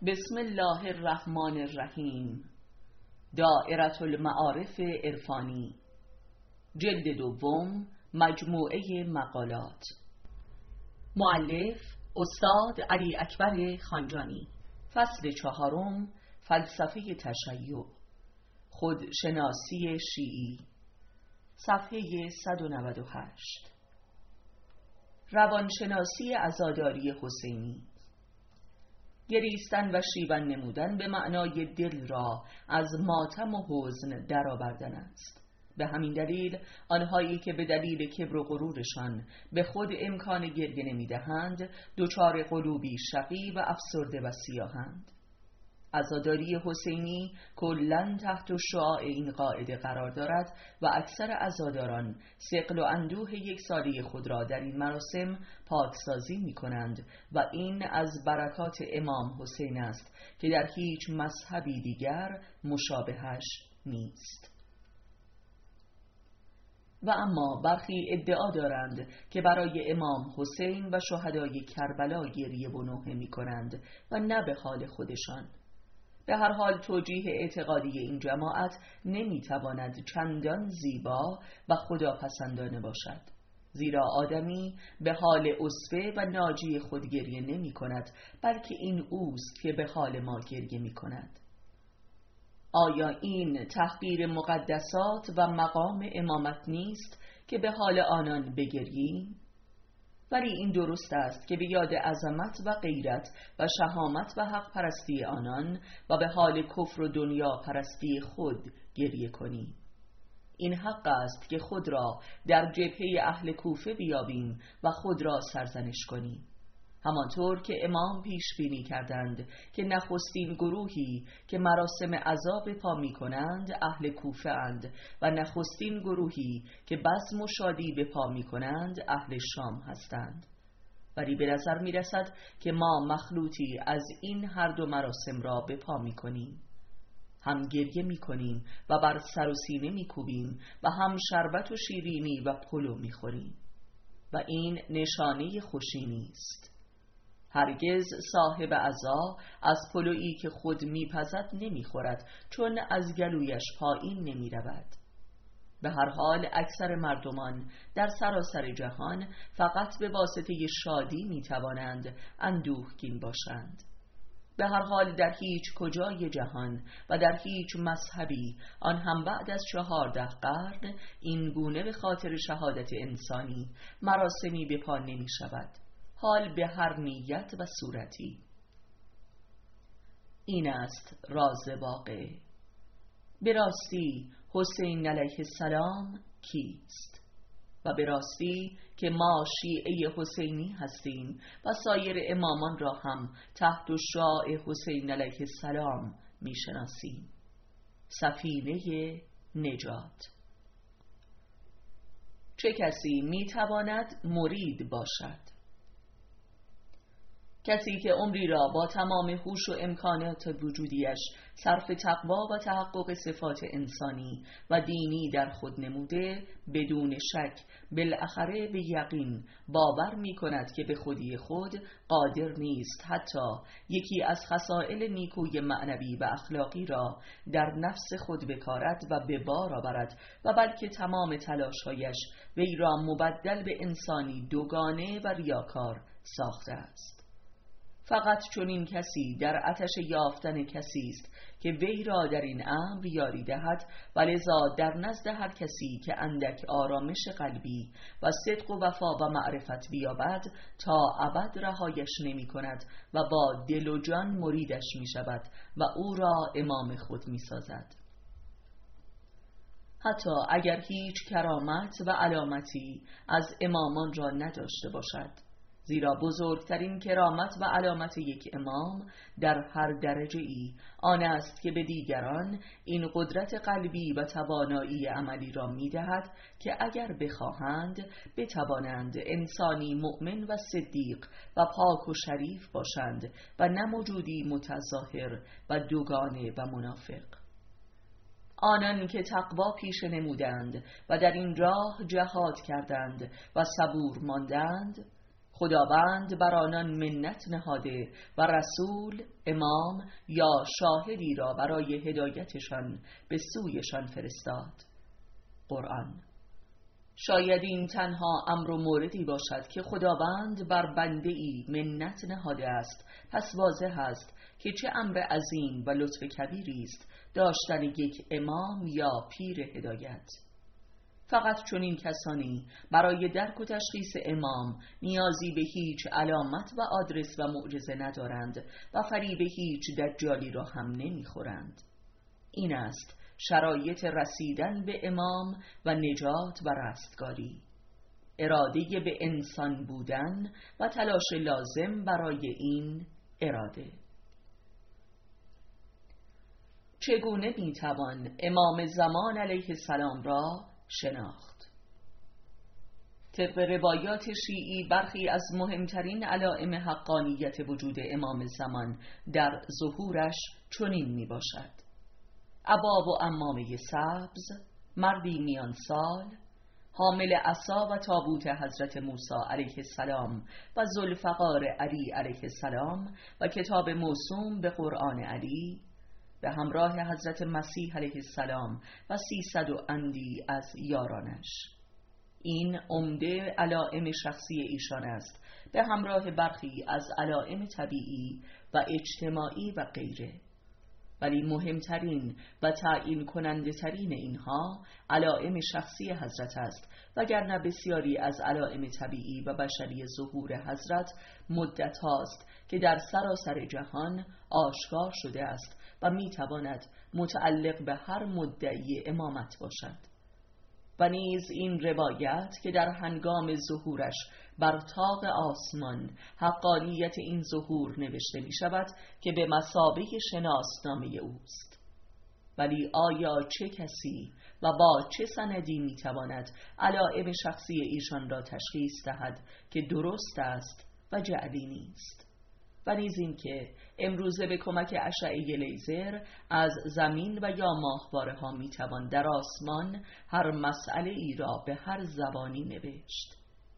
بسم الله الرحمن الرحیم. دائرة المعارف عرفانی، جلد دوم، مجموعه مقالات. مؤلف استاد علی اکبر خانجانی. فصل چهارم، فلسفه تشیع، خودشناسی شیعی. صفحه 198. روانشناسی عزاداری حسینی. گریستن و شیون نمودن به معنای دل را از ماتم و حزن درآوردن است. به همین دلیل آنهایی که به دلیل کبر و غرورشان به خود امکان گریه نمیدهند دچار قلوبی شقی و افسرده و سیاهند. عزاداری حسینی کلاً تحت شعاع این قاعده قرار دارد و اکثر عزاداران ثقل و اندوه یک ساله خود را در این مراسم پاکسازی می کنند و این از برکات امام حسین است که در هیچ مذهبی دیگر مشابهش نیست. و اما برخی ادعا دارند که برای امام حسین و شهدای کربلا گریه و نوحه می کنند و نه به حال خودشان. به هر حال توجیه اعتقادی این جماعت نمیتواند چندان زیبا و خداپسندانه باشد، زیرا آدمی به حال اسوه و ناجی خود گریه نمی کند، بلکه این اوست که به حال ما گریه می کند. آیا این تحقیر مقدسات و مقام امامت نیست که به حال آنان بگرییم؟ ولی این درست است که به یاد عظمت و غیرت و شهامت و حق پرستی آنان و به حال کفر و دنیا پرستی خود گریه کنیم. این حق است که خود را در جبهه اهل کوفه بیابیم و خود را سرزنش کنیم، همانطور که امام پیش بینی کردند که نخستین گروهی که مراسم عزا پا می کنند اهل کوفه اند و نخستین گروهی که بزم و شادی پا می کنند اهل شام هستند. ولی به نظر می رسد که ما مخلوطی از این هر دو مراسم را پا می کنیم. هم گریه می کنیم و بر سر و سینه می کوبیم و هم شربت و شیرینی و پلو می خوریم و این نشانه خوشی نیست. هرگز صاحب عزا از پلویی که خود میپزد نمیخورد، چون از گلویش پایین نمی رود. به هر حال اکثر مردمان در سراسر جهان فقط به واسطه شادی میتوانند اندوهگین باشند. به هر حال در هیچ کجای جهان و در هیچ مذهبی، آن هم بعد از 14 قرن، این گونه به خاطر شهادت انسانی مراسمی به پا نمی شود، حال به هر نیت و صورتی. این است راز واقع. به راستی حسین علیه السلام کیست؟ و به راستی که ما شیعه حسینی هستیم و سایر امامان را هم تحت شعاع حسین علیه السلام می شناسیم. سفینه نجات. چه کسی می تواند مرید باشد؟ کسی که عمری را با تمام هوش و امکانات وجودیش صرف تقوا و تحقق صفات انسانی و دینی در خود نموده، بدون شک بالاخره به یقین باور می کند که به خودی خود قادر نیست حتی یکی از خصائل نیکوی معنوی و اخلاقی را در نفس خود بکارد و به بار آورد و بلکه تمام تلاشهایش وی را مبدل به انسانی دوگانه و ریاکار ساخته است. فقط چون این کسی در آتش یافتن کسی است که وی را در این امر یاری دهد و لذا در نزد هر کسی که اندک آرامش قلبی و صدق و وفا و معرفت بیابد تا ابد رهایش نمی کند و با دل و جان مریدش می شود و او را امام خود می سازد. حتی اگر هیچ کرامت و علامتی از امامان را نداشته باشد، زیرا بزرگترین کرامت و علامت یک امام در هر درجه ای آن است که به دیگران این قدرت قلبی و توانایی عملی را می دهد که اگر بخواهند بتوانند انسانی مؤمن و صدیق و پاک و شریف باشند و نه موجودی متظاهر و دوگانه و منافق. آنان که تقوا پیشه نمودند و در این راه جهاد کردند و صبور ماندند، خداوند بر آنان منت نهاده و رسول، امام یا شاهدی را برای هدایتشان به سویشان فرستاد. قرآن. شاید این تنها امر و موردی باشد که خداوند بر بنده ای منت نهاده است، پس واضح است که چه امر عظیم و لطف کبیری است داشتن یک امام یا پیر هدایت. فقط چنین کسانی برای درک و تشخیص امام نیازی به هیچ علامت و آدرس و معجزه ندارند و فریب هیچ دجالی را هم نمیخورند. این است شرایط رسیدن به امام و نجات و رستگاری: اراده به انسان بودن و تلاش لازم برای این اراده. چگونه میتوان امام زمان علیه السلام را شناخت؟ طبق روایات شیعی برخی از مهمترین علائم حقانیت وجود امام زمان در ظهورش چنین می باشد: عبا و عمامه سبز، مردی میان سال، حامل عصا و تابوت حضرت موسی علیه السلام و ذوالفقار علی علیه السلام و کتاب موسوم به قرآن علی، به همراه حضرت مسیح علیه السلام و 300 و اندی از یارانش. این عمده علائم شخصی ایشان است، به همراه برخی از علائم طبیعی و اجتماعی و غیره. ولی مهمترین و تعیین کننده ترین اینها علائم شخصی حضرت است، وگرنه بسیاری از علائم طبیعی و بشری ظهور حضرت مدت هاست که در سراسر جهان آشکار شده است و میتواند متعلق به هر مدعی امامت باشد. و نیز این روایت که در هنگام ظهورش بر طاق آسمان حقانیت این ظهور نوشته می شود که به مثابه شناسنامه اوست. ولی آیا چه کسی و با چه سندی می تواند علائم شخصی ایشان را تشخیص دهد که درست است و جعلی نیست؟ و نیز این که امروزه به کمک اشعه لیزر از زمین و یا ماهواره ها می توان در آسمان هر مسئله ای را به هر زبانی نوشت.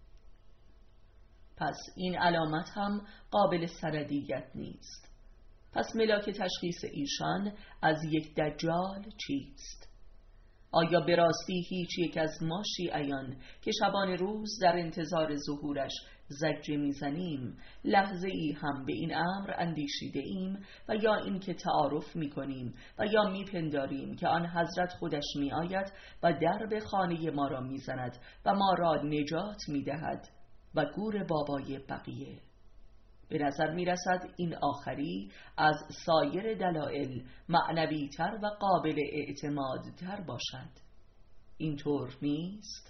پس این علامت هم قابل سندیت نیست. پس ملاک تشخیص ایشان از یک دجال چیست؟ آیا به راستی هیچ یک از ما شیعیان که شبان روز در انتظار ظهورش زجه میزنیم لحظه ای هم به این امر اندیشیده ایم و یا این که تعارف میکنیم و یا میپنداریم که آن حضرت خودش میآید و درب خانه ما را میزند و ما را نجات میدهد و گور بابای بقیه؟ به نظر می رسد این آخری از سایر دلائل معنوی تر و قابل اعتماد تر باشد. اینطور نیست؟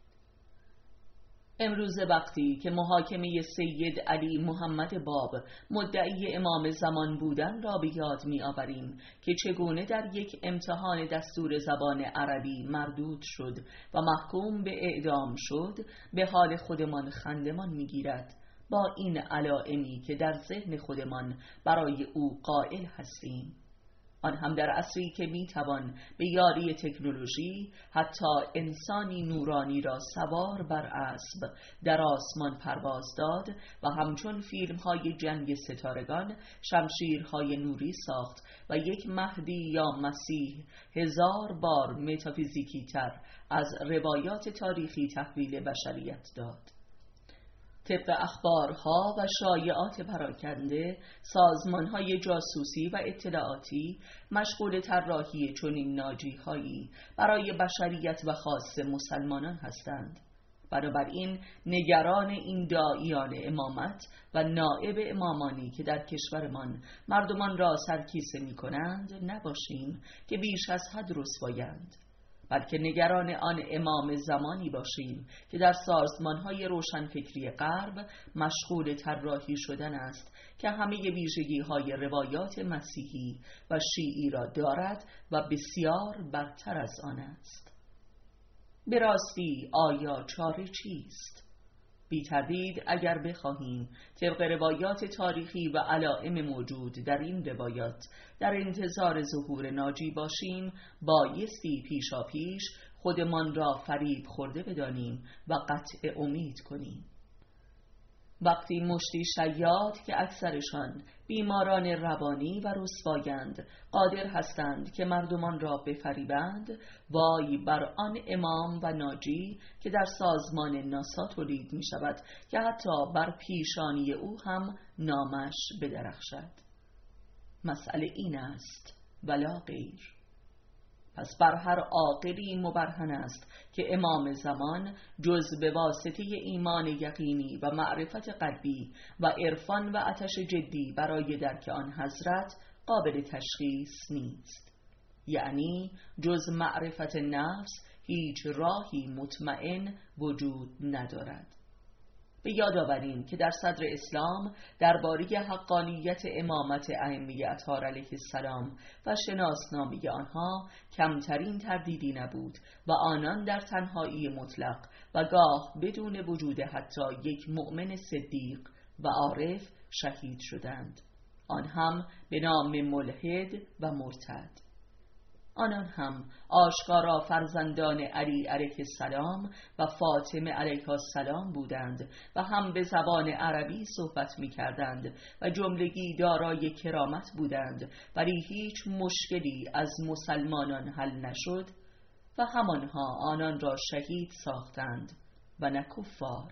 امروز وقتی که محاکمه سید علی محمد باب مدعی امام زمان بودن را به یاد می آوریم که چگونه در یک امتحان دستور زبان عربی مردود شد و محکوم به اعدام شد، به حال خودمان خندمان می گیرد با این علائمی که در ذهن خودمان برای او قائل هستیم، آن هم در عصری که میتوان به یاری تکنولوژی حتی انسانی نورانی را سوار بر اسب در آسمان پرواز داد و همچون فیلم‌های جنگ ستارگان شمشیرهای نوری ساخت و یک مهدی یا مسیح 1000 بار متافیزیکی تر از روایات تاریخی تحویل بشریت داد. طبق اخبارها و شایعات پراکنده، سازمانهای جاسوسی و اطلاعاتی مشغول طراحی چنین ناجی‌هایی برای بشریت و خاص مسلمانان هستند. بنابراین نگران این داعیان امامت و نائب امامانی که در کشورمان مردمان را سرکیسه می کنند نباشیم که بیش از حد رسوایند، بلکه نگران آن امام زمانی باشیم که در سازمان‌های روشنفکری غرب مشغول طراحی شدن است که همه ویژگی‌های روایات مسیحی و شیعی را دارد و بسیار برتر از آن است. به راستی آیا چاره چیست؟ بی تردید اگر بخواهیم طبق روایات تاریخی و علائم موجود در این روایات در انتظار ظهور ناجی باشیم، بایستی پیشاپیش خودمان را فریب خورده بدانیم و قطع امید کنیم. وقتی مشتی شیاد که اکثرشان بیماران روانی و رسوایند قادر هستند که مردمان را بفریبند، وای بر آن امام و ناجی که در سازمان ناسا تولید می شود که حتی بر پیشانی او هم نامش بدرخشد. مسئله این است ولا غیر. پس بر هر عاقلی مبرهن است که امام زمان جز به واسطه ایمان یقینی و معرفت قلبی و عرفان و آتش جدی برای درک آن حضرت قابل تشخیص نیست. یعنی جز معرفت نفس هیچ راهی مطمئن وجود ندارد. به یاد آوریم که در صدر اسلام درباره حقانیت امامت ائمه اطهار علیه السلام و شناسنامه آنها کمترین تردیدی نبود و آنان در تنهایی مطلق و گاه بدون وجود حتی یک مؤمن صدیق و عارف شهید شدند، آن هم به نام ملحد و مرتد. آنان هم آشکارا فرزندان علی علیه السلام و فاطمه علیها السلام بودند و هم به زبان عربی صحبت می کردند و جملگی دارای کرامت بودند، ولی هیچ مشکلی از مسلمانان حل نشد و همانها آنان را شهید ساختند و نه کفار.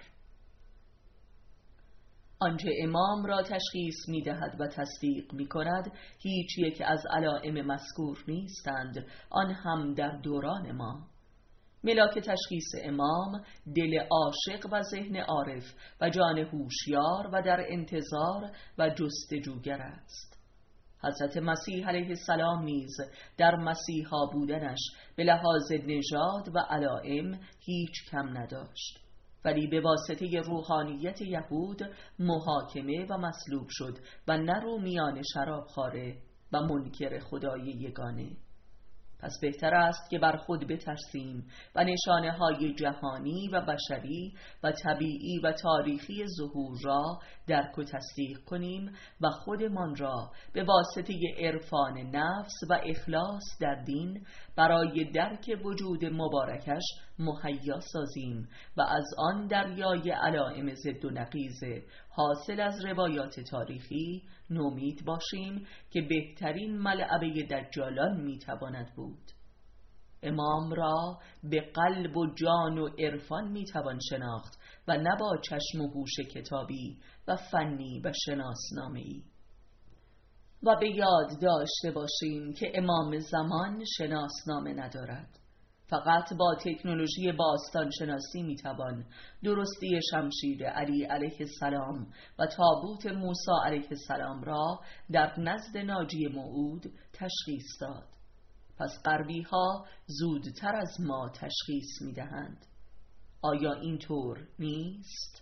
آنچه امام را تشخیص می دهد و تصدیق می کند هیچ یک از علائم مذکور نیستند، آن هم در دوران ما. ملاک تشخیص امام دل عاشق و ذهن عارف و جان هوشیار و در انتظار و جستجوگر است. حضرت مسیح علیه السلام نیز در مسیحا بودنش به لحاظ نژاد و علائم هیچ کم نداشت، ولی به واسطه روحانیت یهود محاکمه و مصلوب شد و نه رومیان شرابخواره و منکر خدای یگانه. پس بهتر است که بر خود بترسیم و نشانه های جهانی و بشری و طبیعی و تاریخی ظهور را درک و تصدیق کنیم و خودمان را به واسطه عرفان نفس و اخلاص در دین برای درک وجود مبارکش مهیا سازیم و از آن دریای علائم ضد و نقیض حاصل از روایات تاریخی نومید باشیم که بهترین ملعبه دجالان میتواند بود. امام را به قلب و جان و عرفان میتوان شناخت و نه با چشم و هوش کتابی و فنی و شناسنامه‌ای. و به یاد داشته باشیم که امام زمان شناسنامه ندارد. فقط با تکنولوژی باستان شناسی میتوان درستی شمشیر علی علیه السلام و تابوت موسی علیه السلام را در نزد ناجی موعود تشخیص داد. پس غربی ها زودتر از ما تشخیص میدهند. آیا اینطور نیست؟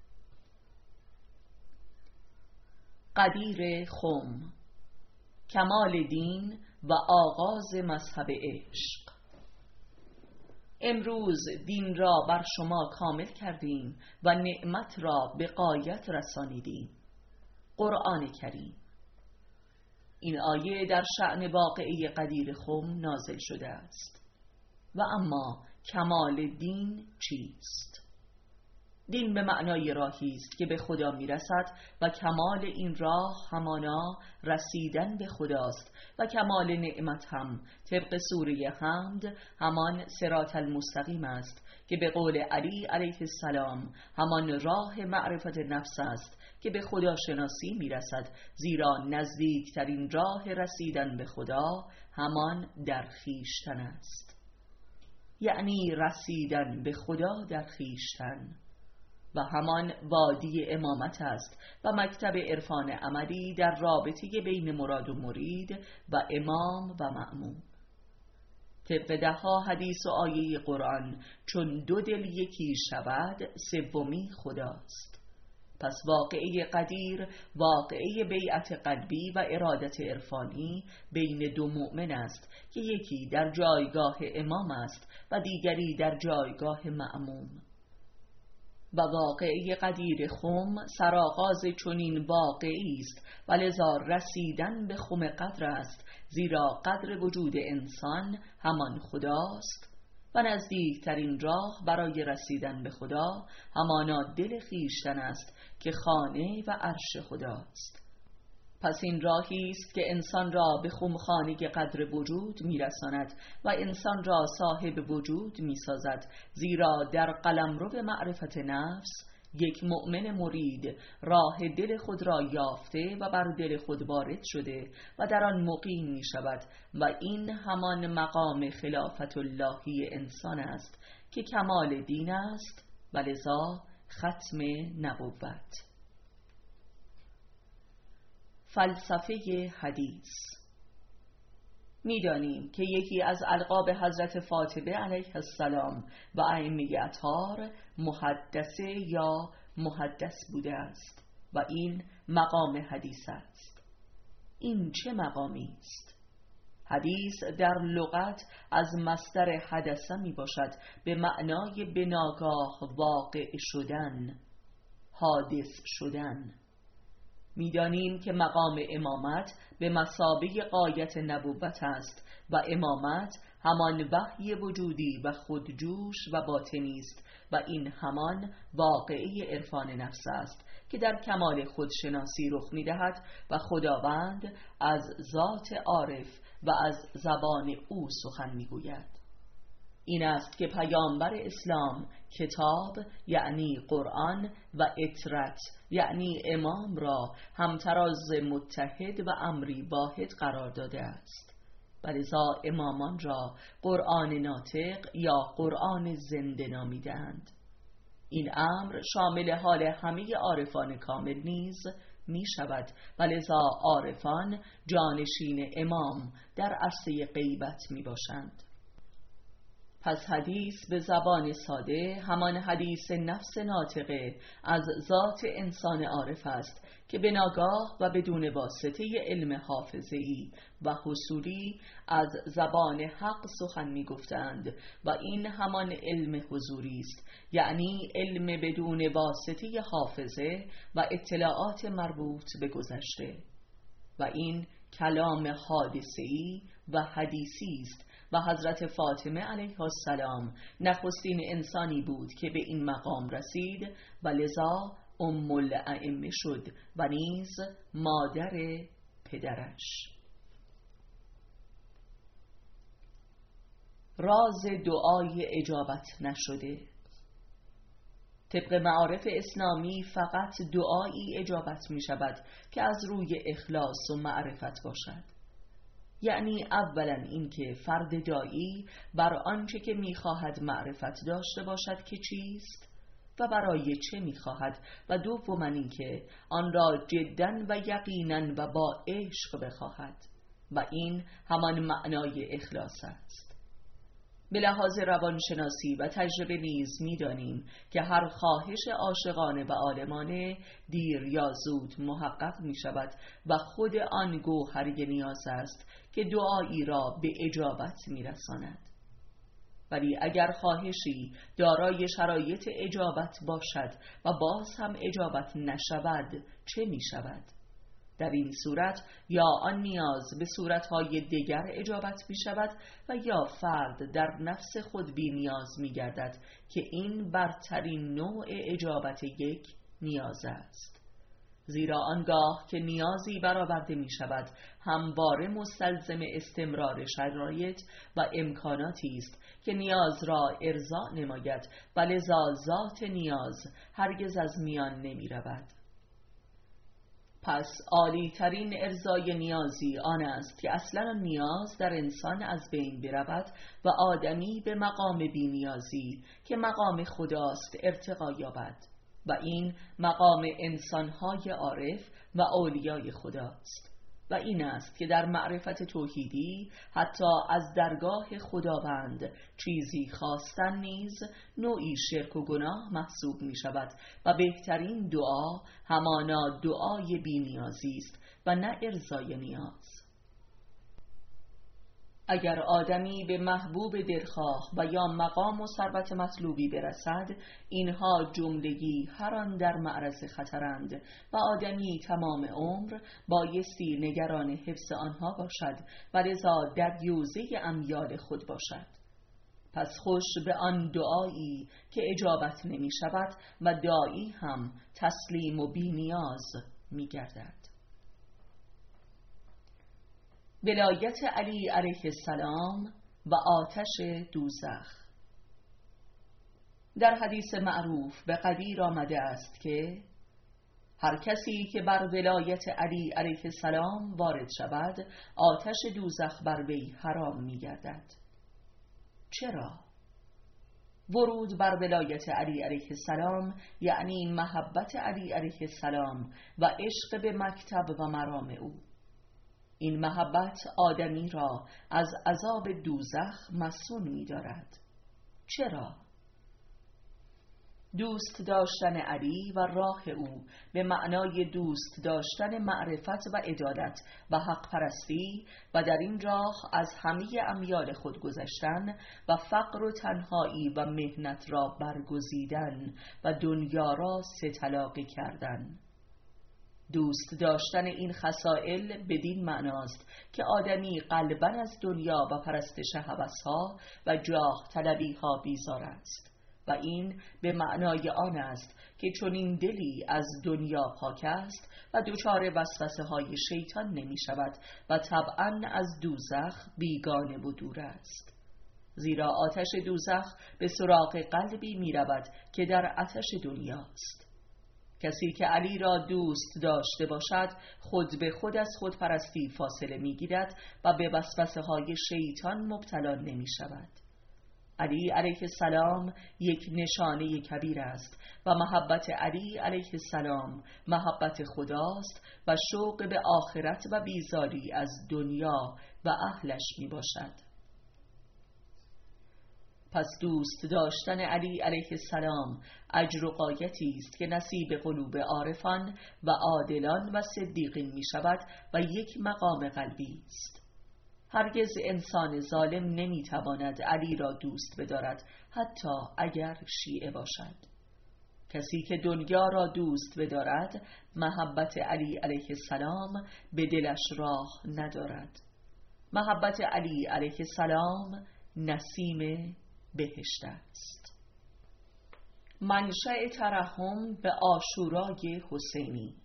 قدیر خم، کمال دین و آغاز مذهب عشق. امروز دین را بر شما کامل کردیم و نعمت را به غایت رسانیدیم. قرآن کریم. این آیه در شأن واقعه قدیر خم نازل شده است. و اما کمال دین چیست؟ دین به معنای راهی است که به خدا میرسد و کمال این راه همانا رسیدن به خداست و کمال نعمت هم طبق سوره حمد همان صراط المستقیم است که به قول علی علیه السلام همان راه معرفت نفس است که به خدا شناسی میرسد، زیرا نزدیکترین راه رسیدن به خدا همان در خویشتن است. یعنی رسیدن به خدا در خویشتن و همان وادی امامت است و مکتب عرفان عملی در رابطه بین مراد و مرید و امام و مأموم. طبق ده‌ها حدیث و آیه قرآن چون دو دل یکی شود سومی خداست. پس واقعه قدیر واقعه بیعت قلبی و ارادت عرفانی بین دو مؤمن است که یکی در جایگاه امام است و دیگری در جایگاه مأموم. و واقعه قدیر خم سرآغاز چنین واقعی است و لذا رسیدن به خم قدر است، زیرا قدر وجود انسان همان خداست و نزدیکترین راه برای رسیدن به خدا همانا دل خویشتن است که خانه و عرش خداست. پس این راهی است که انسان را به خمخانه قدر وجود میرساند و انسان را صاحب وجود میسازد، زیرا در قلمرو معرفت نفس یک مؤمن مرید راه دل خود را یافته و بر دل خود وارد شده و در آن مقیم می شود و این همان مقام خلافت اللهی انسان است که کمال دین است و لذا ختم نبوت. فلسفه حدیث. می‌دانیم که یکی از القاب حضرت فاطمه علیه السلام و ائمه اطهار محدثه یا محدث بوده است و این مقام حدیث است. این چه مقامی است؟ حدیث در لغت از مصدر حدثه می باشد به معنای به ناگاه واقع شدن، حادث شدن. می‌دانیم که مقام امامت به مثابه غایت نبوت است و امامت همان وحی وجودی و خودجوش و باطنی است و این همان واقعه عرفان نفس است که در کمال خودشناسی رخ می‌دهد و خداوند از ذات عارف و از زبان او سخن می‌گوید. این است که پیامبر اسلام کتاب یعنی قرآن و اطرت یعنی امام را همتراز متحد و امری واحد قرار داده است و لذا امامان را قرآن ناطق یا قرآن زنده نامیدند. این امر شامل حال همه عارفان کامل نیز می شود و لذا عارفان جانشین امام در عرصه غیبت می باشند. پس حدیث به زبان ساده همان حدیث نفس ناطقه از ذات انسان عارف است که به ناگاه و بدون واسطه علم حافظه‌ای و حصولی از زبان حق سخن می گفتند و این همان علم حضوری است، یعنی علم بدون واسطه حافظه و اطلاعات مربوط به گذشته، و این کلام حادثه‌ای و حدیثی است و حضرت فاطمه علیه السلام نخستین انسانی بود که به این مقام رسید و لذا ام الائمه شد و نیز مادر پدرش. راز دعای اجابت نشده. طبق معارف اسلامی فقط دعایی اجابت می شود که از روی اخلاص و معرفت باشد، یعنی اولا اینکه فرد داعی بر آنچه که می‌خواهد معرفت داشته باشد که چیست و برای چه می‌خواهد، و دوما اینکه آن را جداً و یقیناً و با عشق بخواهد و این همان معنای اخلاص است. به لحاظ روانشناسی و تجربه نیز می‌دانیم که هر خواهش عاشقانه و عالمانه دیر یا زود محقق می‌شود و خود آن گوهری نیاز است که دعایی را به اجابت می‌رساند. ولی اگر خواهشی دارای شرایط اجابت باشد و باز هم اجابت نشود چه می‌شود؟ در این صورت یا آن نیاز به صورتهای دیگر اجابت می شود و یا فرد در نفس خود بی نیاز می گردد که این برترین نوع اجابت یک نیاز است، زیرا آنگاه که نیازی برآورده می شود همواره مستلزم استمرار شرایط و امکاناتی است که نیاز را ارضا نماید و لذا ذات نیاز هرگز از میان نمی رود. پس عالی ترین ارضای نیازی آن است که اصلا نیاز در انسان از بین برود و آدمی به مقام بی نیازی که مقام خداست ارتقا یابد و این مقام انسانهای عارف و اولیای خداست و این است که در معرفت توحیدی حتی از درگاه خداوند چیزی خواستن نیز نوعی شرک و گناه محسوب می شود و بهترین دعا همانا دعای بی نیازی است و نه ارضای نیاز. اگر آدمی به محبوب دلخواه و یا مقام و ثروت مطلوبی برسد، اینها جملگی هر آن در معرض خطرند و آدمی تمام عمر بایستی نگران حفظ آنها باشد و لذا دریوزه امیال خود باشد. پس خوش به آن دعایی که اجابت نمی شود و داعی هم تسلیم و بی نیاز می گردد. ولایت علی علیه السلام و آتش دوزخ. در حدیث معروف به قدیر آمده است که هر کسی که بر ولایت علی علیه السلام وارد شود آتش دوزخ بر وی حرام می گردد. چرا؟ ورود بر ولایت علی علیه السلام یعنی محبت علی علیه السلام و عشق به مکتب و مرام او. این محبت آدمی را از عذاب دوزخ مصون می دارد. چرا؟ دوست داشتن علی و راه او به معنای دوست داشتن معرفت و عدالت و حق پرستی و در این راه از همه امیال خود گذشتن و فقر و تنهایی و مهنت را برگزیدن و دنیا را ستلاقی کردن. دوست داشتن این خصائل بدین معناست که آدمی قلباً از دنیا و پرستش هوس‌ها و جاه طلبی‌ها بیزار است و این به معنای آن است که چون این دلی از دنیا پاک است و دچار وسوسه های شیطان نمی شود و طبعاً از دوزخ بیگانه و دور است. زیرا آتش دوزخ به سراغ قلبی می رود که در آتش دنیاست. کسی که علی را دوست داشته باشد خود به خود از خودپرستی فاصله می گیرد و به وسوسه های شیطان مبتلا نمی شود. علی علیه السلام یک نشانه کبیر است و محبت علی علیه السلام محبت خداست و شوق به آخرت و بیزاری از دنیا و اهلش می باشد. پس دوست داشتن علی علیه السلام اجر و غایتی است که نصیب قلوب عارفان و عادلان و صدیقین می شود و یک مقام قلبی است. هرگز انسان ظالم نمی تواند علی را دوست بدارد حتی اگر شیعه باشد. کسی که دنیا را دوست بدارد محبت علی علیه السلام به دلش راه ندارد. محبت علی علیه السلام نسیم بهشت است. منشأ ترحم به عاشورای حسینی.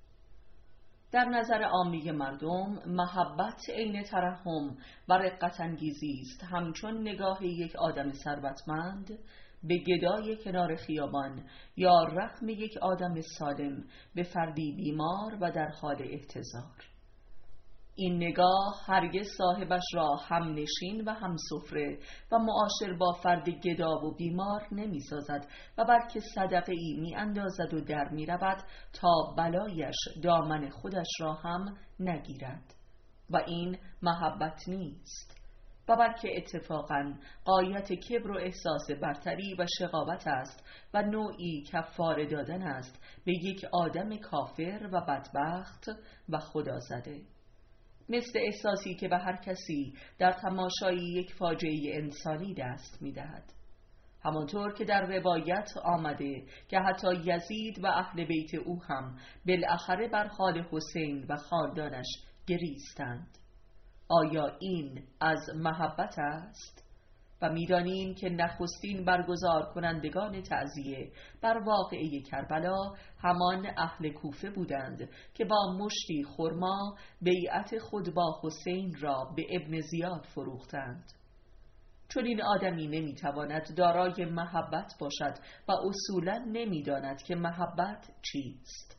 در نظر عامی مردم محبت عین ترحم و رقت انگیزی است، همچون نگاه یک آدم ثروتمند به گدای کنار خیابان یا رحم یک آدم سالم به فردی بیمار و در حال احتضار. این نگاه هرگز صاحبش را هم نشین و هم سفره و معاشر با فرد گدا و بیمار نمی سازد و بلکه صدقه ای می اندازد و در می رود تا بلایش دامن خودش را هم نگیرد و این محبت نیست و بلکه اتفاقاً غایت کبر و احساس برتری و شقاوت است و نوعی کفاره دادن است به یک آدم کافر و بدبخت و خدازده، مثل احساسی که به هر کسی در تماشای یک فاجعه انسانی دست می‌دهد. همانطور که در روایت آمده که حتی یزید و اهل بیت او هم بالاخره بر حال حسین و خاندانش گریستند. آیا این از محبت است؟ و می‌دانیم که نخستین برگزار کنندگان تعزیه بر واقعه کربلا همان اهل کوفه بودند که با مشتی خرما بیعت خود با حسین را به ابن زیاد فروختند. چون این آدمی نمیتواند دارای محبت باشد و اصولا نمیداند که محبت چیست.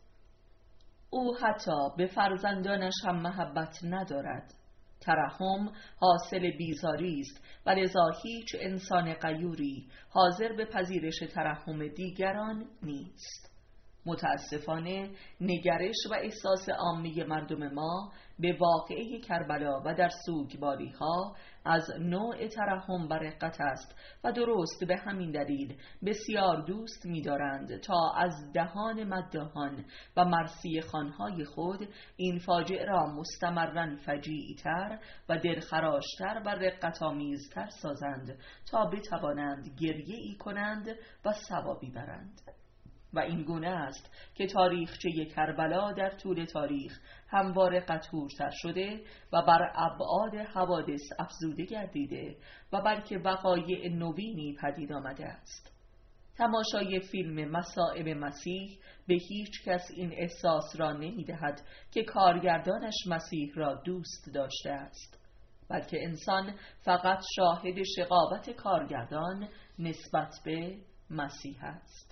او حتی به فرزندانش هم محبت ندارد. ترحم حاصل بیزاری است و لذا هیچ انسان غیوری حاضر به پذیرش ترحم دیگران نیست. متاسفانه نگرش و احساس عامی مردم ما به واقعه کربلا و در سوگواری ها از نوع ترحم و رقت است و درست به همین دلیل بسیار دوست می‌دارند تا از دهان مداحان و مرثیه خوان‌های خود این فاجعه را مستمراً فجیع‌تر و دلخراشتر و رقت‌آمیزتر سازند تا بتوانند گریه‌ای کنند و ثوابی برند. و این گونه است که تاریخچه کربلا در طول تاریخ همواره قطورتر شده و بر ابعاد حوادث افزوده گردیده و بلکه وقایع نوینی پدید آمده است. تماشای فیلم مصائب مسیح به هیچ کس این احساس را نمی دهد که کارگردانش مسیح را دوست داشته است، بلکه انسان فقط شاهد شقاوت کارگردان نسبت به مسیح است.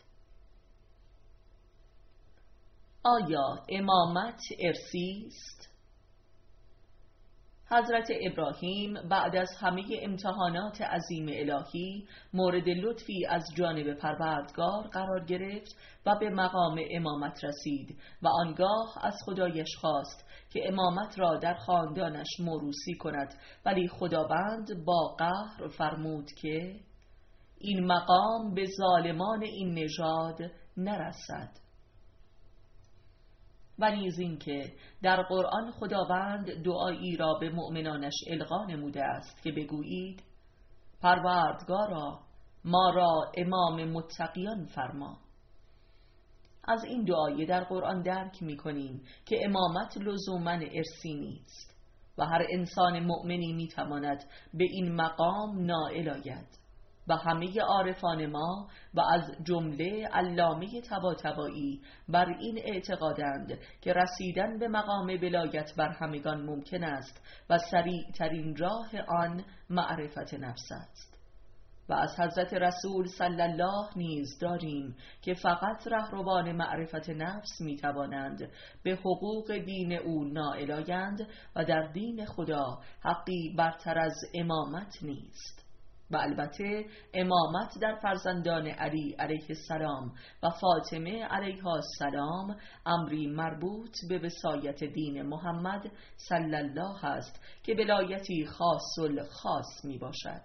آیا امامت ارثی است؟ حضرت ابراهیم بعد از همه امتحانات عظیم الهی مورد لطفی از جانب پروردگار قرار گرفت و به مقام امامت رسید و آنگاه از خدایش خواست که امامت را در خاندانش موروثی کند، ولی خداوند با قهر فرمود که این مقام به ظالمان این نژاد نرسد. و نیز این که در قرآن خداوند دعایی را به مؤمنانش القا نموده است که بگویید پروردگارا ما را امام متقیان فرما. از این دعای در قرآن درک می کنیم که امامت لزوماً ارثی نیست و هر انسان مؤمنی می تواند به این مقام نائل آید و همه عارفان ما و از جمله علامه طباطبایی بر این اعتقادند که رسیدن به مقام ولایت بر همگان ممکن است و سریع ترین راه آن معرفت نفس است. و از حضرت رسول صلی الله نیز داریم که فقط رهروان معرفت نفس می توانند به حقوق دین او نائل آیند و در دین خدا حقی برتر از امامت نیست. و البته امامت در فرزندان علی علیه السلام و فاطمه علیها السلام امری مربوط به وصایت دین محمد صلی الله است که ولایتی خاص الخاص می باشد.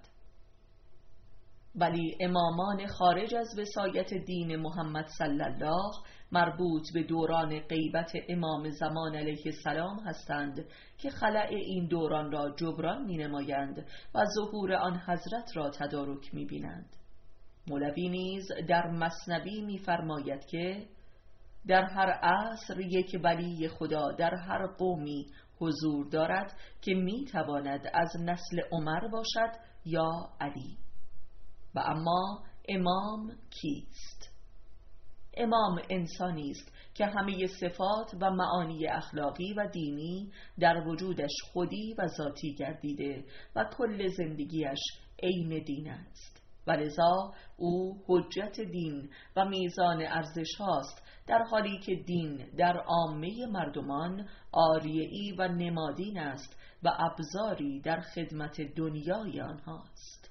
ولی امامان خارج از وصایت دین محمد صلی الله مربوط به دوران غیبت امام زمان علیه السلام هستند که خلأ این دوران را جبران می نمایند و ظهور آن حضرت را تدارک می بینند. مولوی نیز در مثنوی می فرماید که در هر عصر یک ولی خدا در هر قومی حضور دارد که می تواند از نسل عمر باشد یا علی. و اما امام کیست؟ امام انسانی است که همه صفات و معانی اخلاقی و دینی در وجودش خودی و ذاتی گردیده و کل زندگیش عین دین است و لذا او حجت دین و میزان ارزش هاست، در حالی که دین در عامه مردمان عاریه‌ای و نمادین است و ابزاری در خدمت دنیای آنهاست.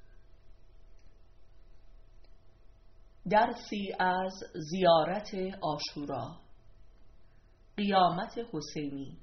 درسی از زیارت عاشورا. قیامت حسینی.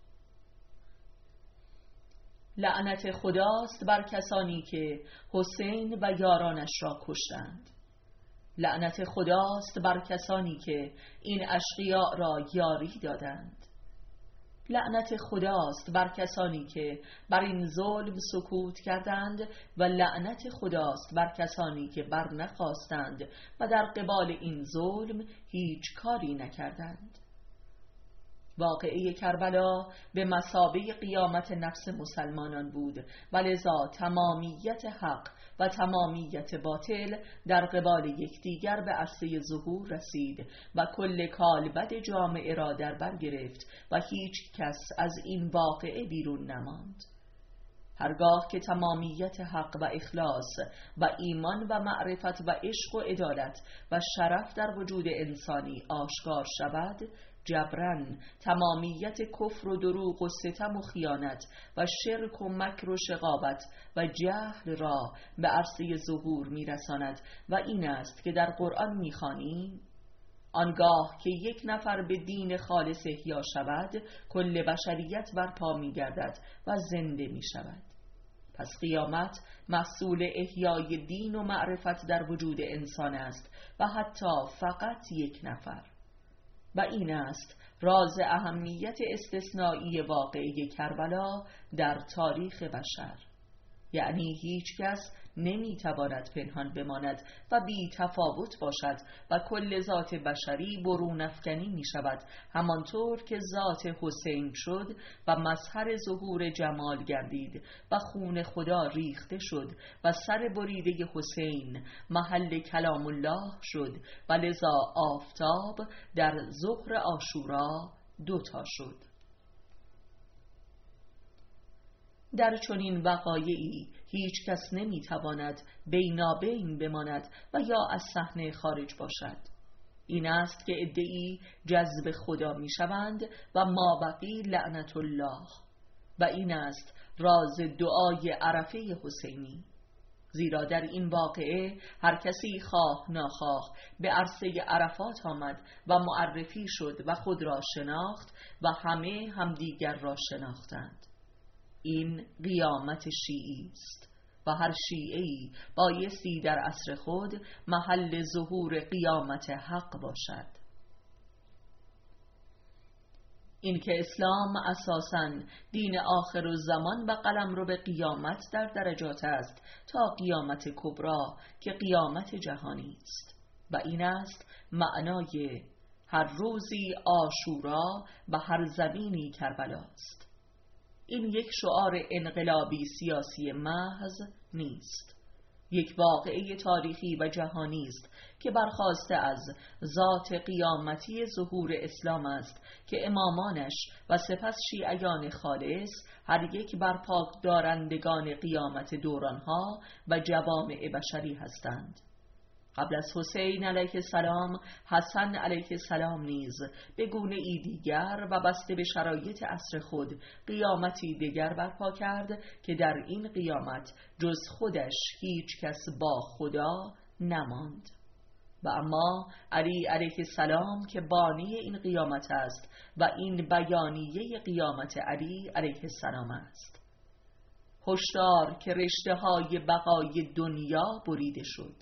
لعنت خداست بر کسانی که حسین و یارانش را کشتند. لعنت خداست بر کسانی که این اشقیاء را یاری دادند. لعنت خداست بر کسانی که بر این ظلم سکوت کردند و لعنت خداست بر کسانی که بر نخواستند و در قبال این ظلم هیچ کاری نکردند. واقعه کربلا به مثابه قیامت نفس مسلمانان بود و لذا تمامیت حق و تمامیت باطل در قبال یکدیگر به عرصه ظهور رسید و کل کالبد جامعه را در بر گرفت و هیچ کس از این واقعه بیرون نماند. هرگاه که تمامیت حق و اخلاص و ایمان و معرفت و عشق و عدالت و شرف در وجود انسانی آشکار شود، جبران تمامیت کفر و دروغ و ستم و خیانت و شرک و مکر و شقاوت و جهل را به عرصه ظهور میرساند و این است که در قرآن میخوانیم آنگاه که یک نفر به دین خالص احیا شود کل بشریت برپا میگردد و زنده میشود. پس قیامت محصول احیای دین و معرفت در وجود انسان است و حتی فقط یک نفر. و این است راز اهمیت استثنایی واقعه کربلا در تاریخ بشر، یعنی هیچ کس نمیتواند پنهان بماند و بی تفاوت باشد و کل ذات بشری برون افکنی می شود، همانطور که ذات حسین شد و مظهر ظهور جمال گردید و خون خدا ریخته شد و سر بریده حسین محل کلام الله شد و لذا آفتاب در ظهر عاشورا دوتا شد. در چنین وقایعی هیچ کس نمیتواند بینابین بماند و یا از صحنه خارج باشد. این است که عده‌ای جذب خدا میشوند و مابقی لعنت الله، و این است راز دعای عرفه حسینی. زیرا در این واقعه هر کسی خواه ناخواه به عرصه عرفات آمد و معرفی شد و خود را شناخت و همه همدیگر را شناختند. این قیامت شیعی است و هر شیعی بایستی در عصر خود محل ظهور قیامت حق باشد. این که اسلام اساساً دین آخر الزمان و قلمرو به قیامت در درجات است تا قیامت کبری که قیامت جهانی است، و این است معنای هر روزی عاشورا و هر زمینی کربلا است. این یک شعار انقلابی سیاسی محض نیست، یک واقعه تاریخی و جهانی است که برخاسته از ذات قیامتی ظهور اسلام است که امامانش و سپس شیعیان خالص هر یک برپا دارندگان قیامت دورانها و جوامع بشری هستند. قبل از حسین علیه السلام، حسن علیه السلام نیز به گونه ای دیگر و بسته به شرایط عصر خود قیامتی دیگر برپا کرد که در این قیامت جز خودش هیچ کس با خدا نماند. و اما علی علیه السلام که بانی این قیامت است و این بیانیه قیامت علی علیه السلام است. هشدار که رشته های بقای دنیا بریده شد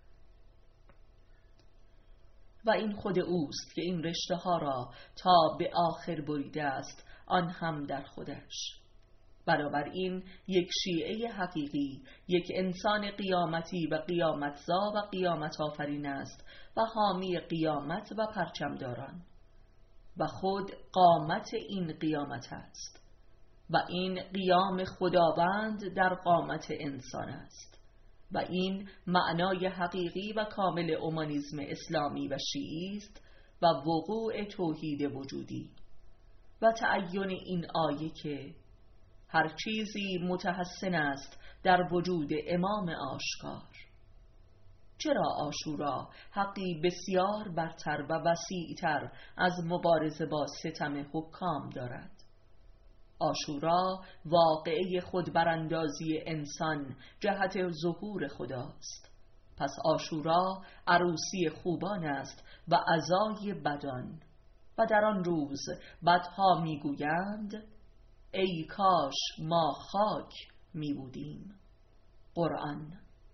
و این خود اوست که این رشته ها را تا به آخر بریده است، آن هم در خودش. بنابراین یک شیعه حقیقی یک انسان قیامتی و قیامتزا و قیامت آفرین است و حامی قیامت و پرچمداران، و خود قامت این قیامت است و این قیام خداوند در قامت انسان است. و این معنای حقیقی و کامل اومانیسم اسلامی و شیعی است و وقوع توحید وجودی و تعین این آیه که هر چیزی متحسن است در وجود امام آشکار. چرا عاشورا حقی بسیار برتر و وسیع‌تر از مبارزه با ستم حکام دارد؟ عاشورا واقعه خودبراندازی انسان جهت ظهور خداست. پس عاشورا عروسی خوبان است و عزای بدان، و در آن روز بدها میگویند ای کاش ما خاک می بودیم. قرآن.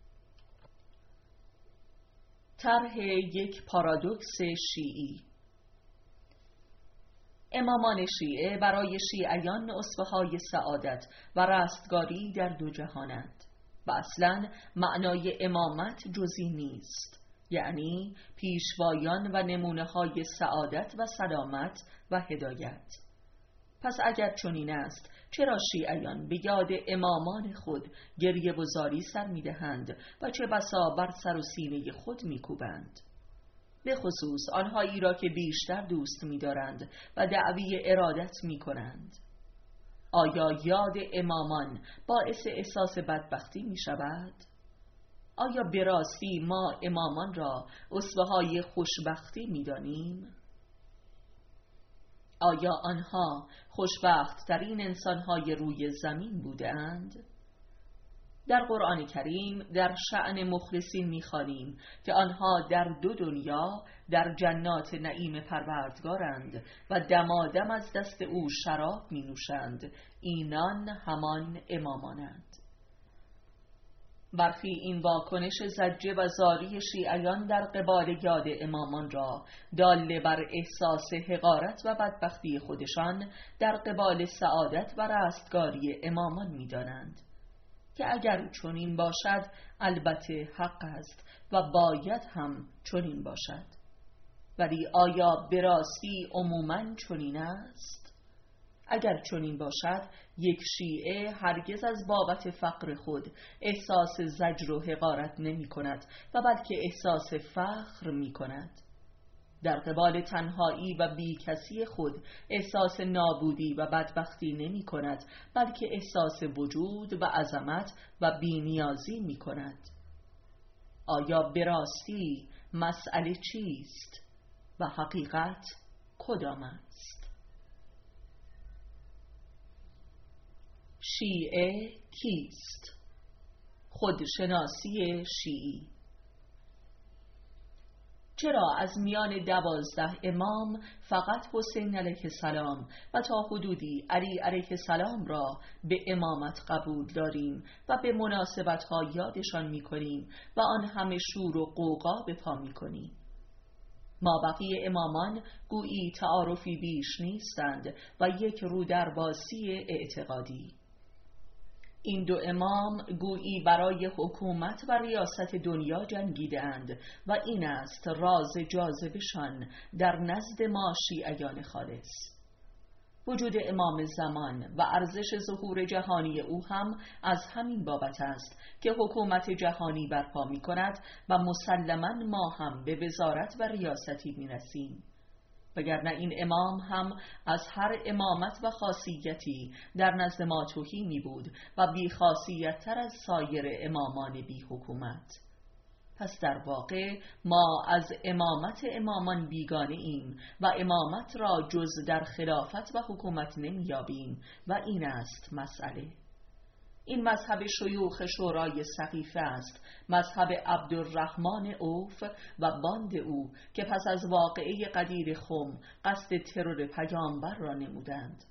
طرح یک پارادوکس شیعی. امامان شیعه برای شیعیان اسوه‌های سعادت و رستگاری در دو جهانند و اصلاً معنای امامت جزئی نیست، یعنی پیشوایان و نمونه‌های سعادت و سلامت و هدایت. پس اگر چنین است، چرا شیعیان به یاد امامان خود گریه و زاری سر می‌دهند و چه بسا بر سر و سینه خود می‌کوبند؟ به خصوص آنهایی را که بیشتر دوست می‌دارند و دعوی ارادت می‌کنند. آیا یاد امامان باعث احساس بدبختی می‌شود؟ آیا به راستی ما امامان را اسوه‌های خوشبختی می‌دانیم؟ آیا آنها خوشبخت ترین انسان‌های روی زمین بودند؟ در قرآن کریم در شأن مخلصین می‌خوانیم که آنها در دو دنیا در جنات نعیم پروردگارند و دمادم از دست او شراب می‌نوشند. اینان همان امامانند. برخی این واکنش زجه و زاری شیعیان در قبال یاد امامان را داله بر احساس حقارت و بدبختی خودشان در قبال سعادت و رستگاری امامان می‌دانند. که اگر چنین باشد البته حق است و باید هم چنین باشد. ولی آیا به راستی عموماً چنین است؟ اگر چنین باشد یک شیعه هرگز از بابت فقر خود احساس زجر و حقارت نمی کند و بلکه احساس فخر می کند. در قبال تنهایی و بی کسی خود احساس نابودی و بدبختی نمی کند، بلکه احساس وجود و عظمت و بی‌نیازی می کند. آیا به راستی مسئله چیست و حقیقت کدام است؟ شیعه کیست؟ خودشناسی شیعی. چرا از میان 12 امام فقط حسین علیه السلام و تا حدودی علی علیه السلام را به امامت قبول داریم و به مناسبت‌ها یادشان می‌کنیم و آن همه شور و غوغا به پا می‌کنیم؟ ما بقیه امامان گویی تعارفی بیش نیستند و یک رودرباسی اعتقادی. این دو امام گویی برای حکومت و ریاست دنیا جنگیدند و این است راز جاذبشان در نزد ما شیعیان خالص. وجود امام زمان و ارزش ظهور جهانی او هم از همین بابت است که حکومت جهانی برپا می کند و مسلماً ما هم به وزارت و ریاستی می رسیم. وگرنه این امام هم از هر امامت و خاصیتی در نزد ما توهی بود و بی خاصیت تر از سایر امامان بی حکومت. پس در واقع ما از امامت امامان بیگانه ایم و امامت را جز در خلافت و حکومت نمیابیم و این است مسئله. این مذهب شیوخ شورای سقیفه است، مذهب عبدالرحمن عوف و باند او که پس از واقعه غدیر خم قصد ترور پیامبر را نمودند.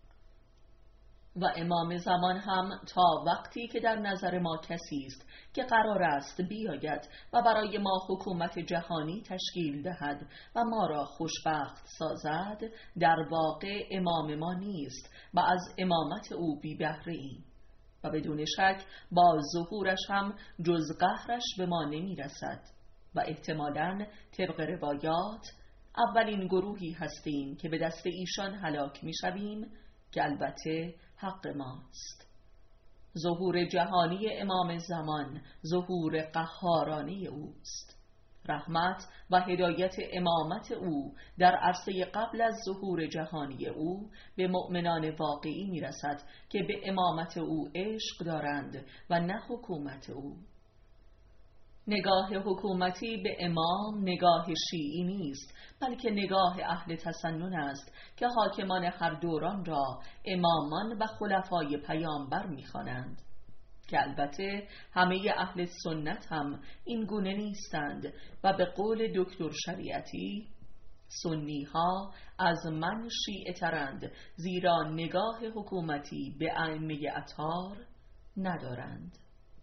و امام زمان هم تا وقتی که در نظر ما کسی است که قرار است بیاید و برای ما حکومت جهانی تشکیل دهد و ما را خوشبخت سازد، در واقع امام ما نیست و از امامت او بی بهره ایم. و بدون شک با ظهورش هم جز قهرش به ما نمی رسد و احتمالاً طبق روایات اولین گروهی هستیم که به دست ایشان هلاک می شویم، که البته حق ماست. ظهور جهانی امام زمان ظهور قهارانه اوست. رحمت و هدایت امامت او در عرصه قبل از ظهور جهانی او به مؤمنان واقعی میرسد که به امامت او عشق دارند و نه حکومت او. نگاه حکومتی به امام نگاه شیعی نیست، بلکه نگاه اهل تسنن است که حاکمان هر دوران را امامان و خلفای پیامبر می‌خوانند، که البته همه اهل سنت هم این گونه نیستند و به قول دکتر شریعتی سنی ها از من شیعه ترند، زیرا نگاه حکومتی به ائمه اطهار ندارند.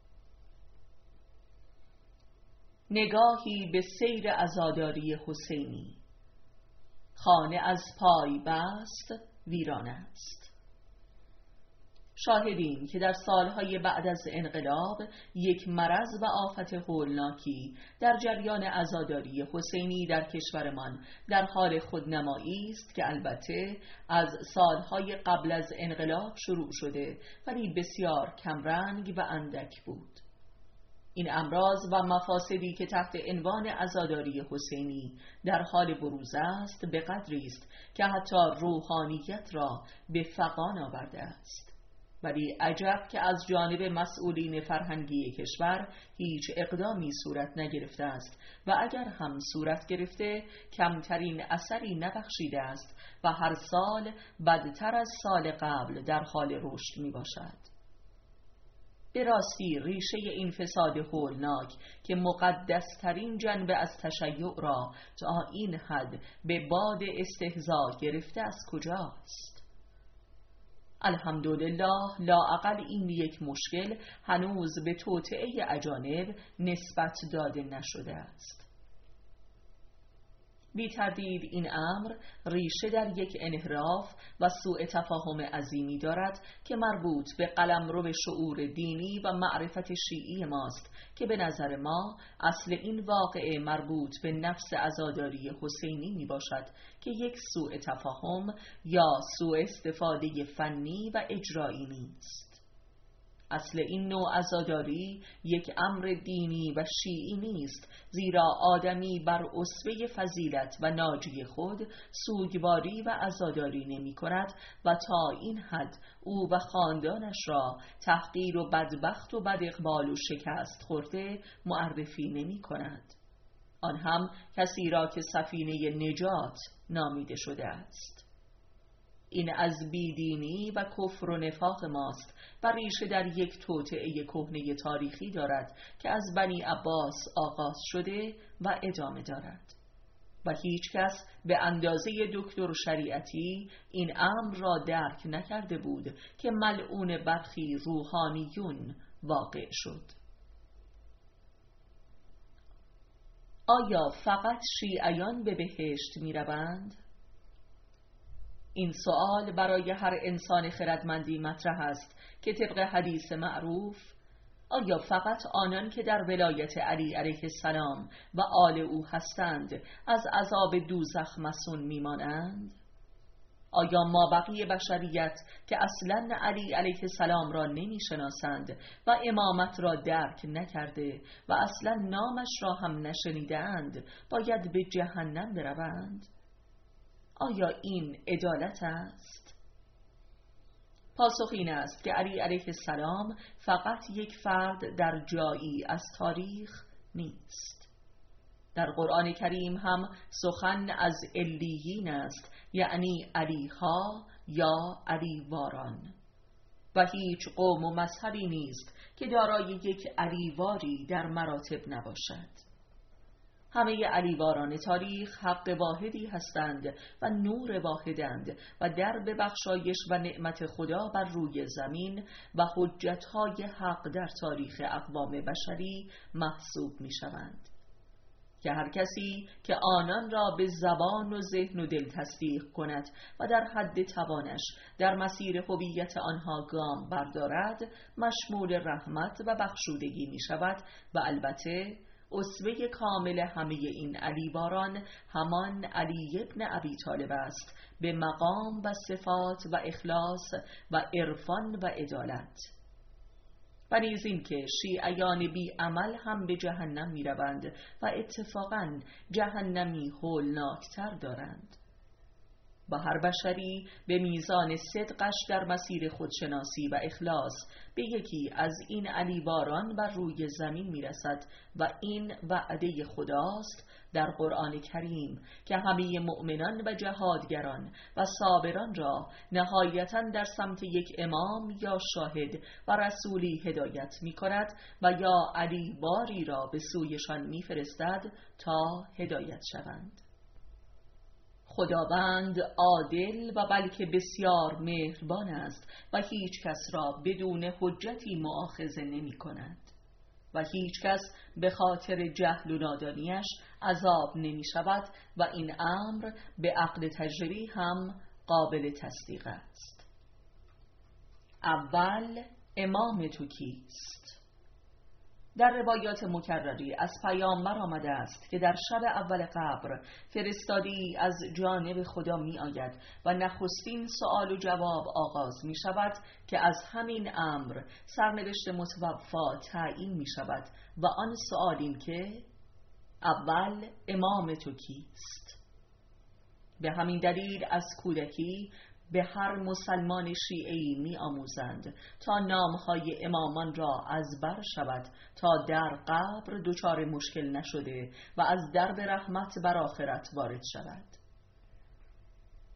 نگاهی به سیر عزاداری حسینی. خانه از پای بست ویران است. شاهدیم که در سالهای بعد از انقلاب یک مرض و آفت هولناکی در جریان عزاداری حسینی در کشورمان در حال خودنمایی است که البته از سالهای قبل از انقلاب شروع شده ولی بسیار کمرنگ و اندک بود. این امراض و مفاسدی که تحت عنوان عزاداری حسینی در حال بروز است به قدری است که حتی روحانیت را به فغان آورده است. ولی عجب که از جانب مسئولین فرهنگی کشور هیچ اقدامی صورت نگرفته است و اگر هم صورت گرفته کمترین اثری نبخشیده است و هر سال بدتر از سال قبل در حال رشد می باشد. به راستی ریشه این فساد هولناک که مقدسترین جنبه از تشیع را تا این حد به باد استهزا گرفته از کجاست؟ الحمدلله لااقل این یک مشکل هنوز به توطئه اجانب نسبت داده نشده است. بی تردید این امر ریشه در یک انحراف و سوء تفاهم عظیمی دارد که مربوط به قلمرو شعور دینی و معرفت شیعی ماست که به نظر ما اصل این واقعه مربوط به نفس عزاداری حسینی می باشد که یک سوء تفاهم یا سوء استفاده فنی و اجرایی نیست. اصل این نوع عزاداری یک امر دینی و شیعی نیست، زیرا آدمی بر اسوه فضیلت و ناجی خود سوگواری و عزاداری نمی کند و تا این حد او و خاندانش را تحقیر و بدبخت و بد اقبال و شکست خورده معرفی نمی کند، آن هم کسی را که سفینه نجات نامیده شده است. این از بیدینی و کفر و نفاق ماست و ریشه در یک توطئه کهنه تاریخی دارد که از بنی عباس آغاز شده و ادامه دارد و هیچ کس به اندازه دکتر شریعتی این امر را درک نکرده بود که ملعون برخی روحانیون واقع شد. آیا فقط شیعیان به بهشت می روند؟ این سوال برای هر انسان خردمندی مطرح است که طبق حدیث معروف آیا فقط آنان که در ولایت علی علیه السلام و آل او هستند از عذاب دوزخ مصون میمانند؟ آیا مابقی بشریت که اصلاً علی علیه السلام را نمیشناسند و امامت را درک نکرده و اصلاً نامش را هم نشنیدند باید به جهنم بروند؟ آیا این عدالت است؟ پاسخ این است که علی علیه السلام فقط یک فرد در جایی از تاریخ نیست. در قرآن کریم هم سخن از علیین است، یعنی علیها یا علیواران، و هیچ قوم و مذهبی نیست که دارای یک علیواری در مراتب نباشد. همه علیواران تاریخ حق واحدی هستند و نور واحدند و در ببخشایش و نعمت خدا بر روی زمین و حجتهای حق در تاریخ اقوام بشری محسوب می شوند که هر کسی که آنان را به زبان و ذهن و دل تصدیق کند و در حد توانش در مسیر هویت آنها گام بردارد مشمول رحمت و بخشودگی می شود و البته اسوه کامل همه این علیواران همان علی ابن ابی طالب است به مقام و صفات و اخلاص و عرفان و عدالت. و نیز این که شیعیان بی عمل هم به جهنم می روند و اتفاقاً جهنمی هولناکتر دارند. و هر بشری به میزان صدقش در مسیر خودشناسی و اخلاص به یکی از این علیواران بر روی زمین میرسد و این وعده خداست در قرآن کریم که همه مؤمنان و جهادگران و صابران را نهایتاً در سمت یک امام یا شاهد و رسولی هدایت می کند و یا علیواری را به سویشان می فرستد تا هدایت شوند. خداوند عادل و بلکه بسیار مهربان است و هیچ کس را بدون حجتی مؤاخذه نمی کند و هیچ کس به خاطر جهل و نادانیش عذاب نمی شود و این امر به عقل تجربی هم قابل تصدیق است. اول، امام تو کیست؟ در روایات مکرری از پیامبر آمده است که در شب اول قبر فرستادی از جانب خدا می آید و نخستین سؤال و جواب آغاز می شود که از همین امر سرنوشت متوفا تعیین می شود و آن سؤال این که اول امام تو کیست؟ به همین دلیل از کودکی به هر مسلمان شیعی می آموزند تا نامهای امامان را از بر شود تا در قبر دچار مشکل نشده و از درب رحمت بر آخرت وارد شود.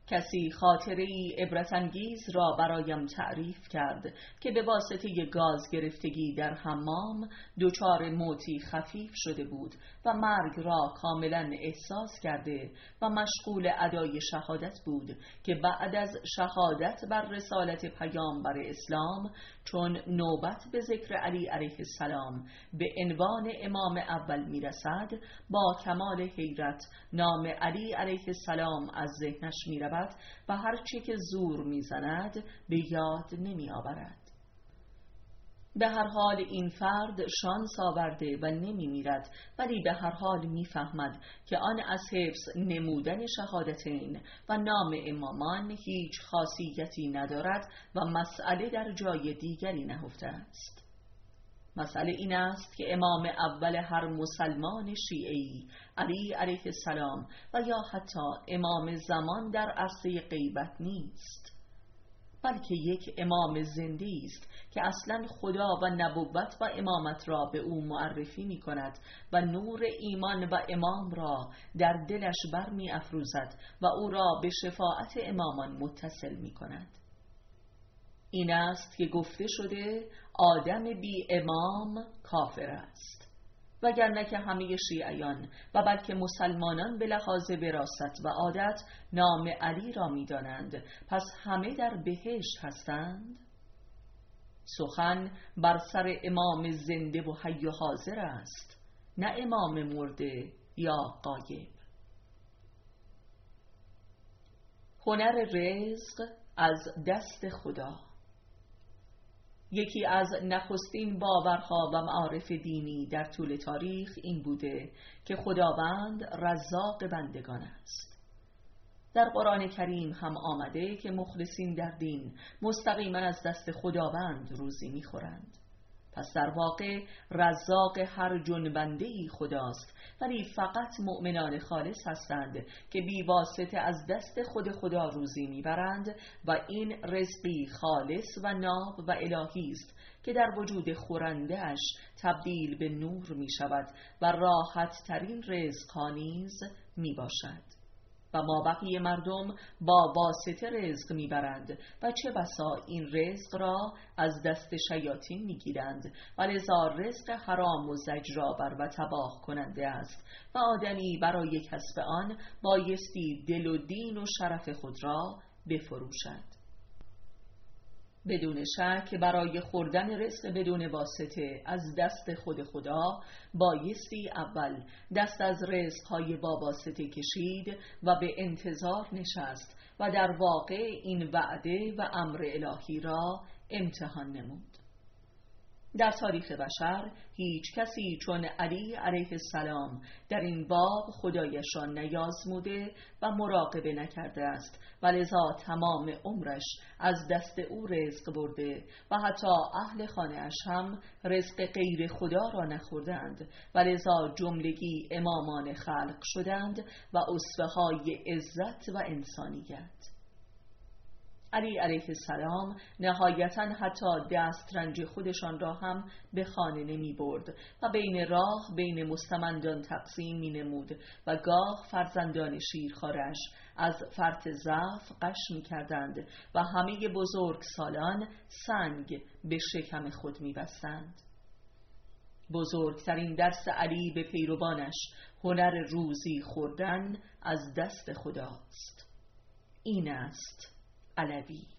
کسی خاطره‌ای عبرت‌انگیز را برایم تعریف کرد که به واسطه گاز گرفتگی در حمام دچار موتی خفیف شده بود و مرگ را کاملا احساس کرده و مشغول ادای شهادت بود که بعد از شهادت بر رسالت پیامبر اسلام، چون نوبت به ذکر علی علیه السلام به عنوان امام اول میرسد، با کمال حیرت نام علی علیه السلام از ذهنش میرود و هر چه که زور میزند به یاد نمی آورد. به هر حال این فرد شانس آورده و نمی میرد، ولی به هر حال می فهمد که آن از حفظ نمودن شهادتین و نام امامان هیچ خاصیتی ندارد و مسئله در جای دیگری نهفته است. مسئله این است که امام اول هر مسلمان شیعی علی علیه السلام و یا حتی امام زمان در عرصه غیبت نیست، بلکه یک امام زنده است که اصلا خدا و نبوت و امامت را به او معرفی می کند و نور ایمان و امام را در دلش برمی افروزد و او را به شفاعت امامان متصل می کند. این است که گفته شده آدم بی امام کافر است، وگرنه که همه شیعیان و بلکه مسلمانان به لحاظ وراثت و عادت نام علی را می دانند، پس همه در بهشت هستند. سخن بر سر امام زنده و حی و حاضر است، نه امام مرده یا غایب. هنر رزق از دست خدا. یکی از نخستین باورها و معارف دینی در طول تاریخ این بوده که خداوند رزاق بندگان است. در قرآن کریم هم آمده که مخلصین در دین مستقیما از دست خداوند روزی میخورند. پس در واقع رزاق هر جنبنده‌ای خداست، ولی فقط مؤمنان خالص هستند که بی واسطه از دست خدا روزی میبرند و این رزقی خالص و ناب و الهی است که در وجود خورنده اش تبدیل به نور می شود و راحت ترین رزق‌ها نیز می باشد. و ما بقیه مردم با واسطه رزق میبرند و چه بسا این رزق را از دست شیاطین میگیرند و لذا رزق حرام و زجرآور و تباه کننده است و آدمی برای کسب آن بایستی دل و دین و شرف خود را بفروشد. بدون شک برای خوردن رزق بدون واسطه از دست خدا بایستی اول دست از رزق‌های با واسطه کشید و به انتظار نشست و در واقع این وعده و امر الهی را امتحان نمود. در تاریخ بشر هیچ کسی چون علی علیه السلام در این باب خدایش را نیازموده و مراقبه نکرده است و لذا تمام عمرش از دست او رزق برده و حتی اهل خانه اش هم رزق غیر خدا را نخوردند و لذا جملگی امامان خلق شدند و اسوه های عزت و انسانیت. علی علیه السلام نهایتاً حتی دسترنج خودشان را هم به خانه نمی برد و بین راه بین مستمندان تقسیم می نمود و گاه فرزندان شیرخوارش از فرط ضعف غش می کردند و همه بزرگ سالان سنگ به شکم خود می بستند. بزرگترین درس علی به پیروانش هنر روزی خوردن از دست خداست. این است علوی.